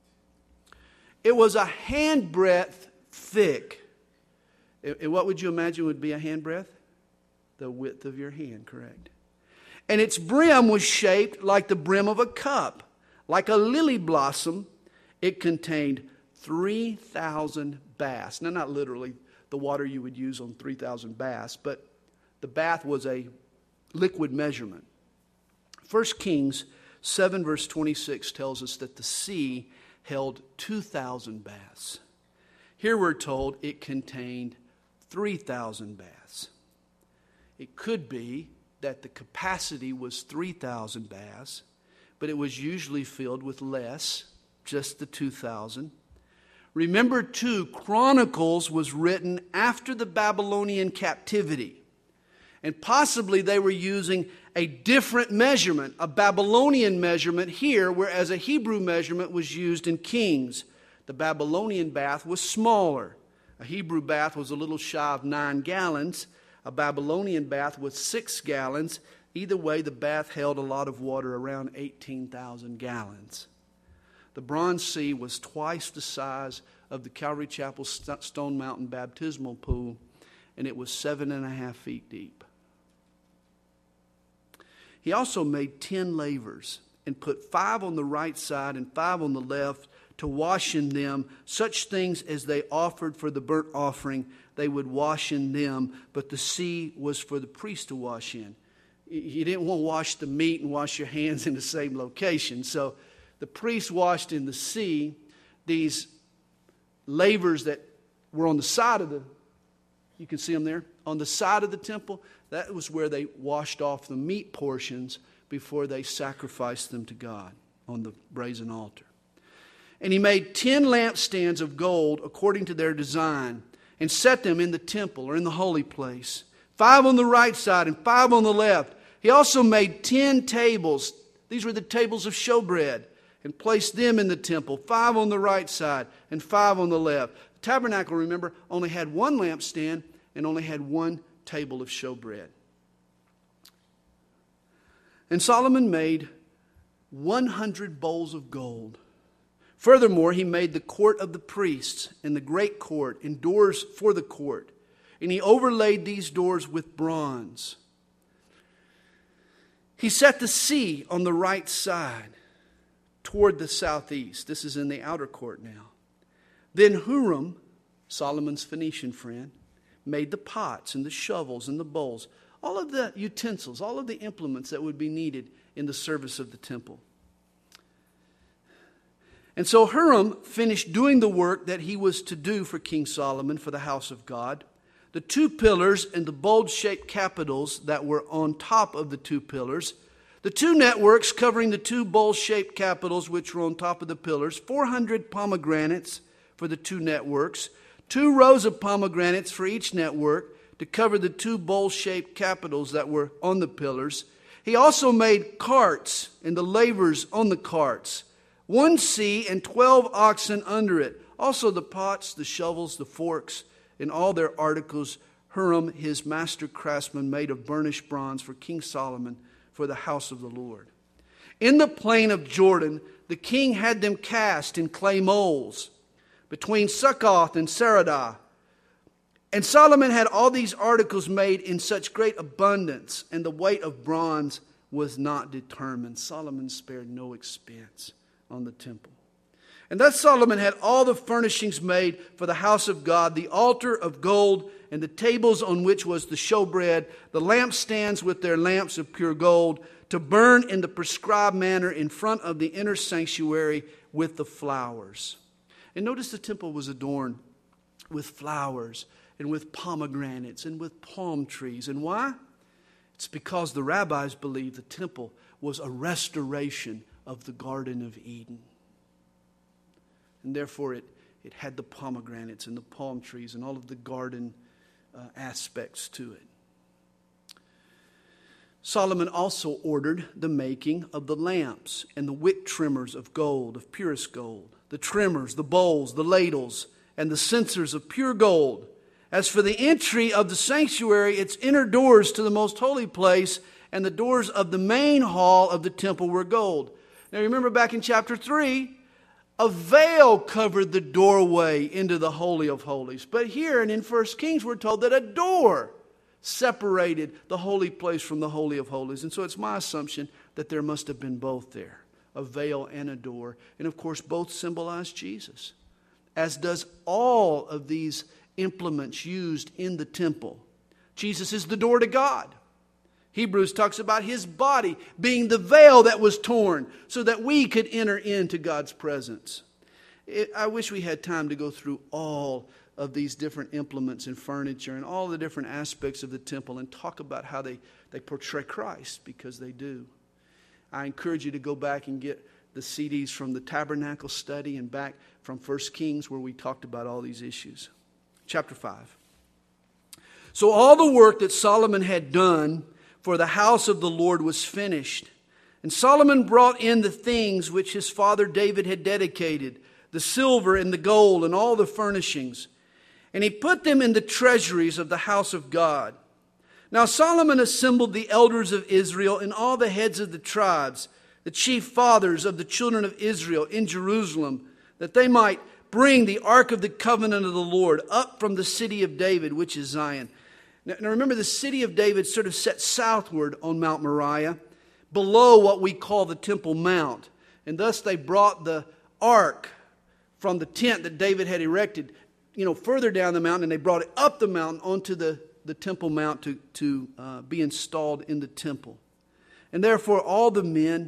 It was a handbreadth thick. And what would you imagine would be a handbreadth? The width of your hand, correct. And its brim was shaped like the brim of a cup. Like a lily blossom, it contained three thousand baths. Now, not literally the water you would use on three thousand baths, but the bath was a liquid measurement. First Kings seven verse twenty-six tells us that the sea held two thousand baths. Here we're told it contained three thousand baths. It could be that the capacity was three thousand baths, but it was usually filled with less, just the two thousand. Remember, too, Chronicles was written after the Babylonian captivity. And possibly they were using a different measurement, a Babylonian measurement here, whereas a Hebrew measurement was used in Kings. The Babylonian bath was smaller. A Hebrew bath was a little shy of nine gallons. A Babylonian bath was six gallons. Either way, the bath held a lot of water, around eighteen thousand gallons. The Bronze Sea was twice the size of the Calvary Chapel Stone Mountain baptismal pool, and it was seven and a half feet deep. He also made ten lavers. and put five on the right side and five on the left, to wash in them such things as they offered for the burnt offering. They would wash in them, but the sea was for the priest to wash in. You didn't want to wash the meat and wash your hands in the same location. So the priest washed in the sea. These lavers that were on the side of the, you can see them there, on the side of the temple, that was where they washed off the meat portions before they sacrificed them to God on the brazen altar. And he made ten lampstands of gold according to their design, and set them in the temple or in the holy place, five on the right side and five on the left. He also made ten tables. These were the tables of showbread, and placed them in the temple, five on the right side and five on the left. The tabernacle, remember, only had one lampstand and only had one table of showbread. And Solomon made one hundred bowls of gold. Furthermore, he made the court of the priests and the great court and doors for the court. And he overlaid these doors with bronze. He set the sea on the right side toward the southeast. This is in the outer court now. Then Huram, Solomon's Phoenician friend, made the pots and the shovels and the bowls, all of the utensils, all of the implements that would be needed in the service of the temple. And so Huram finished doing the work that he was to do for King Solomon for the house of God. The two pillars and the bowl-shaped capitals that were on top of the two pillars. The two networks covering the two bowl-shaped capitals which were on top of the pillars. four hundred pomegranates for the two networks. Two rows of pomegranates for each network to cover the two bowl-shaped capitals that were on the pillars. He also made carts and the lavers on the carts. One sea and twelve oxen under it. Also the pots, the shovels, the forks, and all their articles, Huram, his master craftsman, made of burnished bronze for King Solomon for the house of the Lord. In the plain of Jordan, the king had them cast in clay molds between Succoth and Saradah. And Solomon had all these articles made in such great abundance, and the weight of bronze was not determined. Solomon spared no expense on the temple. And thus Solomon had all the furnishings made for the house of God, the altar of gold, and the tables on which was the showbread, the lampstands with their lamps of pure gold, to burn in the prescribed manner in front of the inner sanctuary with the flowers. And notice the temple was adorned with flowers and with pomegranates and with palm trees. And why? It's because the rabbis believed the temple was a restoration of the Garden of Eden. And therefore it, it had the pomegranates and the palm trees and all of the garden uh, aspects to it. Solomon also ordered the making of the lamps and the wick trimmers of gold, of purest gold, the trimmers, the bowls, the ladles, and the censers of pure gold. As for the entry of the sanctuary, its inner doors to the most holy place and the doors of the main hall of the temple were gold. Now remember back in chapter three, a veil covered the doorway into the Holy of Holies. But here and in First Kings we're told that a door separated the holy place from the Holy of Holies. And so it's my assumption that there must have been both there, a veil and a door. And of course both symbolize Jesus, as does all of these implements used in the temple. Jesus is the door to God. Hebrews talks about his body being the veil that was torn so that we could enter into God's presence. It, I wish we had time to go through all of these different implements and furniture and all the different aspects of the temple and talk about how they, they portray Christ, because they do. I encourage you to go back and get the C Ds from the Tabernacle Study and back from First Kings where we talked about all these issues. Chapter five. So all the work that Solomon had done for the house of the Lord was finished. And Solomon brought in the things which his father David had dedicated, the silver and the gold and all the furnishings. And he put them in the treasuries of the house of God. Now Solomon assembled the elders of Israel and all the heads of the tribes, the chief fathers of the children of Israel in Jerusalem, that they might bring the ark of the covenant of the Lord up from the city of David, which is Zion. Now, now remember, the city of David sort of set southward on Mount Moriah, below what we call the Temple Mount. And thus they brought the ark from the tent that David had erected, you know, further down the mountain, and they brought it up the mountain onto the, the Temple Mount to, to uh, be installed in the temple. And therefore all the men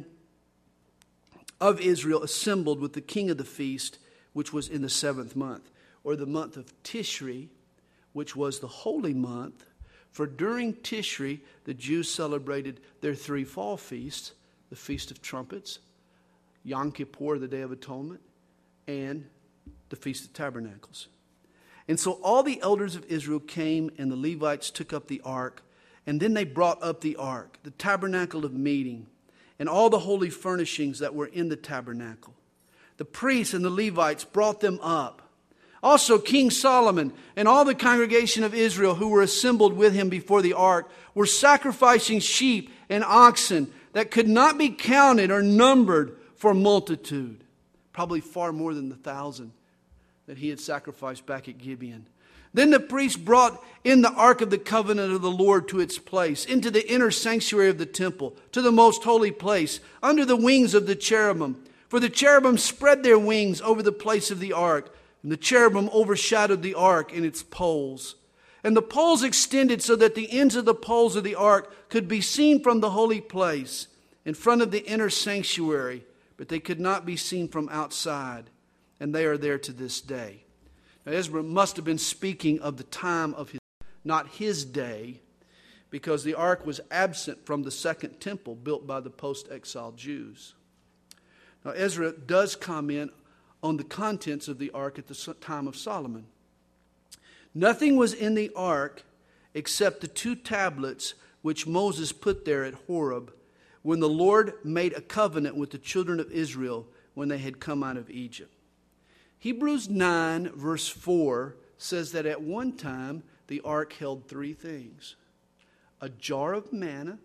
of Israel assembled with the king of the feast, which was in the seventh month, or the month of Tishri, which was the holy month. For during Tishri, the Jews celebrated their three fall feasts, the Feast of Trumpets, Yom Kippur, the Day of Atonement, and the Feast of Tabernacles. And so all the elders of Israel came, and the Levites took up the ark, and then they brought up the ark, the tabernacle of meeting, and all the holy furnishings that were in the tabernacle. The priests and the Levites brought them up. Also King Solomon and all the congregation of Israel who were assembled with him before the ark were sacrificing sheep and oxen that could not be counted or numbered for multitude. Probably far more than the thousand that he had sacrificed back at Gibeon. Then the priests brought in the ark of the covenant of the Lord to its place, into the inner sanctuary of the temple, to the most holy place, under the wings of the cherubim. For the cherubim spread their wings over the place of the ark, and the cherubim overshadowed the ark in its poles. And the poles extended so that the ends of the poles of the ark could be seen from the holy place, in front of the inner sanctuary, but they could not be seen from outside. And they are there to this day. Now, Ezra must have been speaking of the time of his, not his day, because the ark was absent from the second temple built by the post-exile Jews. Now, Ezra does comment on the contents of the ark at the time of Solomon. Nothing was in the ark except the two tablets which Moses put there at Horeb when the Lord made a covenant with the children of Israel when they had come out of Egypt. Hebrews nine verse four says that at one time the ark held three things: a jar of manna,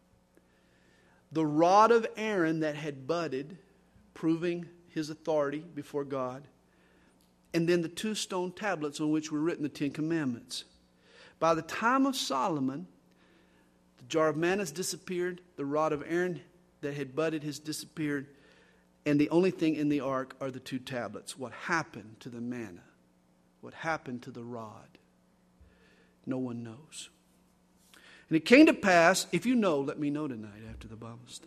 the rod of Aaron that had budded, proving his authority before God, and then the two stone tablets on which were written the Ten Commandments. By the time of Solomon, the jar of manna has disappeared, the rod of Aaron that had budded has disappeared, and the only thing in the ark are the two tablets. What happened to the manna? What happened to the rod? No one knows. And it came to pass, if you know, let me know tonight after the Bible study.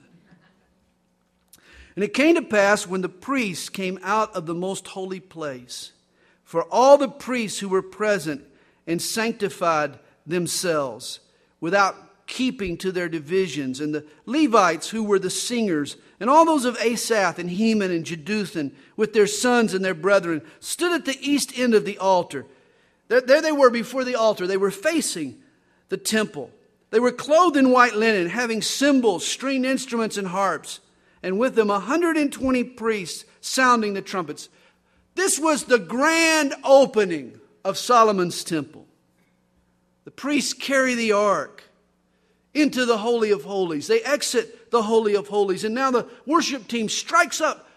And it came to pass when the priests came out of the most holy place, for all the priests who were present and sanctified themselves without keeping to their divisions, and the Levites who were the singers, and all those of Asaph and Heman and Jeduthun with their sons and their brethren, stood at the east end of the altar. There, there they were before the altar. They were facing the temple. They were clothed in white linen, having cymbals, stringed instruments, and harps, and with them one hundred twenty priests sounding the trumpets. This was the grand opening of Solomon's temple. The priests carry the ark into the Holy of Holies. They exit the Holy of Holies. And now the worship team strikes up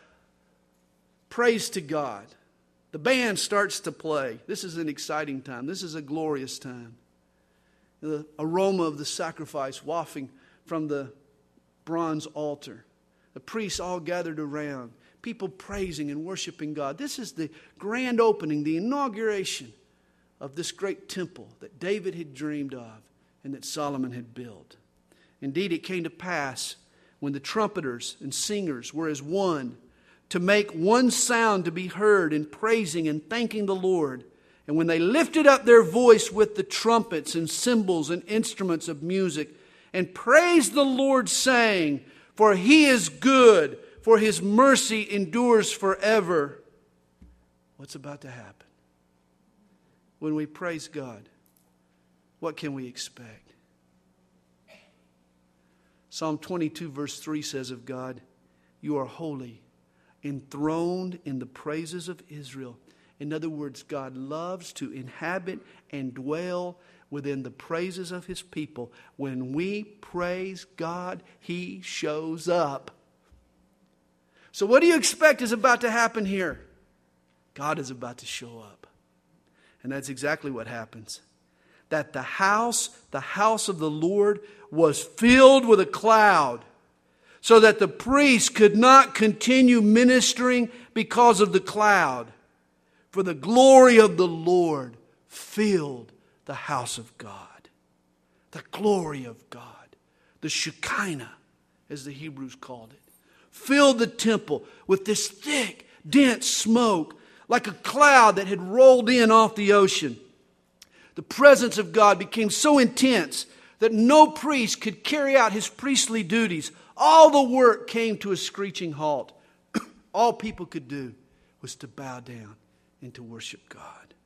praise to God. The band starts to play. This is an exciting time. This is a glorious time. The aroma of the sacrifice wafting from the bronze altar. The priests all gathered around. People praising and worshiping God. This is the grand opening, the inauguration of this great temple that David had dreamed of and that Solomon had built. Indeed, it came to pass when the trumpeters and singers were as one to make one sound to be heard in praising and thanking the Lord. And when they lifted up their voice with the trumpets and cymbals and instruments of music and praised the Lord, saying, "For he is good, for his mercy endures forever." What's about to happen? When we praise God, what can we expect? Psalm twenty-two verse three says of God, "You are holy, enthroned in the praises of Israel." In other words, God loves to inhabit and dwell within the praises of his people. When we praise God, he shows up. So what do you expect is about to happen here? God is about to show up. And that's exactly what happens. That the house, the house of the Lord, was filled with a cloud. so that the priest could not continue ministering because of the cloud. For the glory of the Lord filled the house of God. The glory of God, the Shekinah, as the Hebrews called it, filled the temple with this thick, dense smoke, like a cloud that had rolled in off the ocean. The presence of God became so intense that no priest could carry out his priestly duties. All the work came to a screeching halt. All people could do was to bow down and to worship God.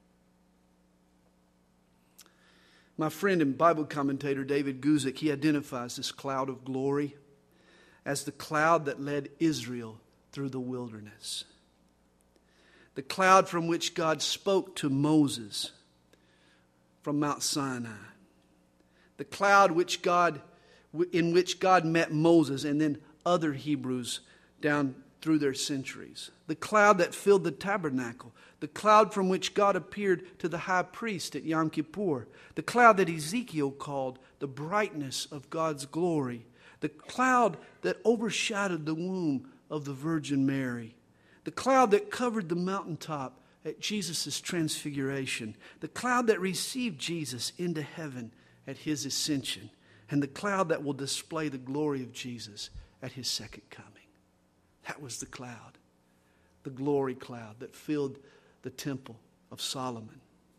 My friend and Bible commentator David Guzik, he identifies this cloud of glory as the cloud that led Israel through the wilderness. The cloud from which God spoke to Moses from Mount Sinai. The cloud which God, in which God met Moses and then other Hebrews down through their centuries. The cloud that filled the tabernacle. The cloud from which God appeared to the high priest at Yom Kippur. The cloud that Ezekiel called the brightness of God's glory. The cloud that overshadowed the womb of the Virgin Mary. The cloud that covered the mountaintop at Jesus' transfiguration. The cloud that received Jesus into heaven at his ascension. And the cloud that will display the glory of Jesus at his second coming. That was the cloud. The glory cloud that filled the temple of Solomon.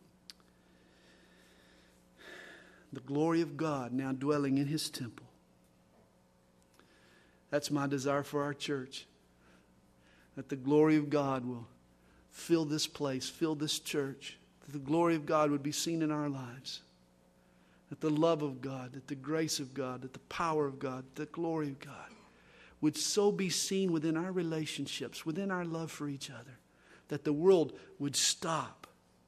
The glory of God now dwelling in his temple. That's my desire for our church. That the glory of God will fill this place, fill this church. That the glory of God would be seen in our lives. That the love of God, that the grace of God, that the power of God, the glory of God would so be seen within our relationships, within our love for each other, that the world would stop.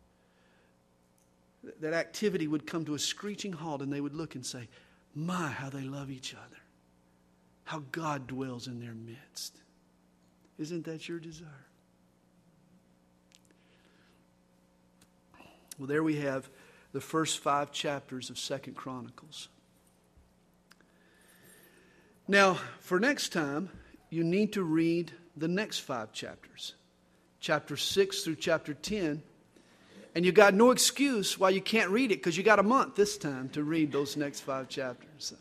That activity would come to a screeching halt and they would look and say, my, how they love each other. How God dwells in their midst. Isn't that your desire? Well, there we have the first five chapters of Second Chronicles. Now, for next time, you need to read the next five chapters. Chapter six through chapter ten. And you got no excuse why you can't read it, because you got a month this time to read those next five chapters. So,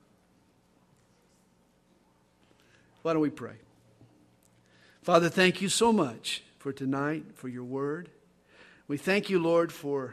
why don't we pray? Father, thank you so much for tonight, for your word. We thank you, Lord, for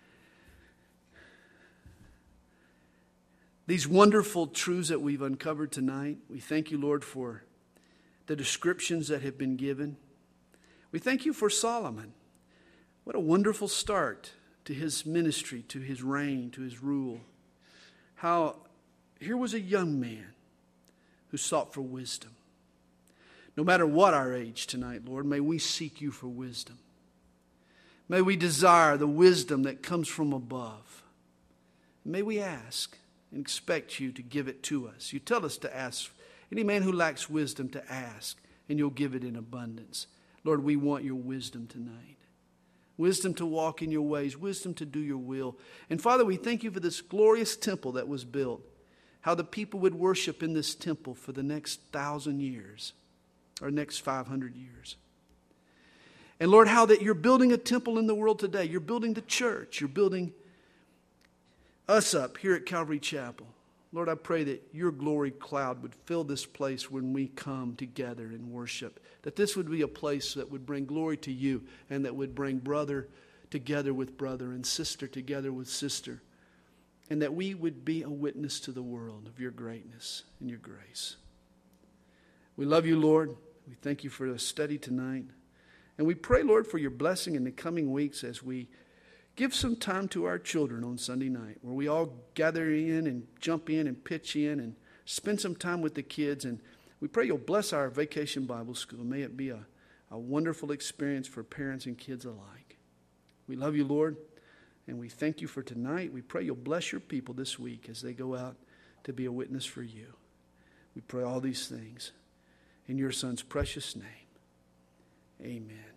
these wonderful truths that we've uncovered tonight. We thank you, Lord, for the descriptions that have been given. We thank you for Solomon. What a wonderful start to his ministry, to his reign, to his rule. How here was a young man who sought for wisdom. No matter what our age tonight, Lord, may we seek you for wisdom. May we desire the wisdom that comes from above. May we ask and expect you to give it to us. You tell us to ask. Any man who lacks wisdom to ask, and you'll give it in abundance. Lord, we want your wisdom tonight. Wisdom to walk in your ways. Wisdom to do your will. And Father, we thank you for this glorious temple that was built. How the people would worship in this temple for the next thousand years. Or next five hundred years. And Lord, how that you're building a temple in the world today. You're building the church. You're building us up here at Calvary Chapel. Lord, I pray that your glory cloud would fill this place when we come together and worship. That this would be a place that would bring glory to you and that would bring brother together with brother and sister together with sister. And that we would be a witness to the world of your greatness and your grace. We love you, Lord. We thank you for the study tonight. And we pray, Lord, for your blessing in the coming weeks as we give some time to our children on Sunday night, where we all gather in and jump in and pitch in and spend some time with the kids. And we pray you'll bless our Vacation Bible School. May it be a, a wonderful experience for parents and kids alike. We love you, Lord, and we thank you for tonight. We pray you'll bless your people this week as they go out to be a witness for you. We pray all these things in your Son's precious name. Amen.